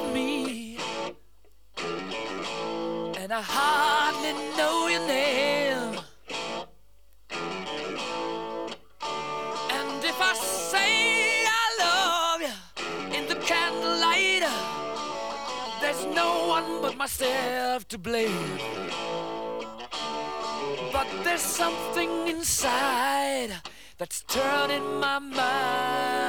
me, and I hardly know your name. And if I say I love you in the candlelight, there's no one but myself to blame. But there's something inside that's turning my mind